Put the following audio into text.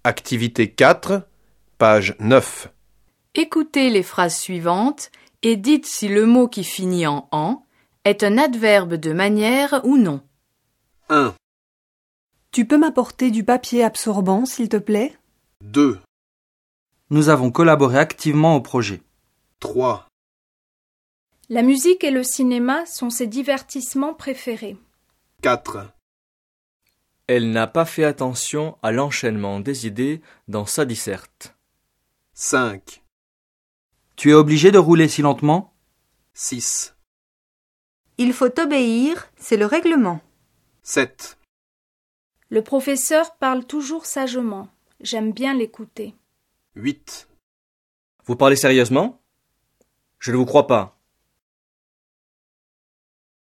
Activité 4, page 9. Écoutez les phrases suivantes et dites si le mot qui finit en « en » est un adverbe de manière ou non. 1, Tu peux m'apporter du papier absorbant, s'il te plaît? 2, Nous avons collaboré activement au projet. 3, La musique et le cinéma sont ses divertissements préférés. 4, Elle n'a pas fait attention à l'enchaînement des idées dans sa disserte. 5, Tu es obligé de rouler si lentement? 6, Il faut obéir, c'est le règlement. 7, Le professeur parle toujours sagement. J'aime bien l'écouter. 8. Vous parlez sérieusement? Je ne vous crois pas.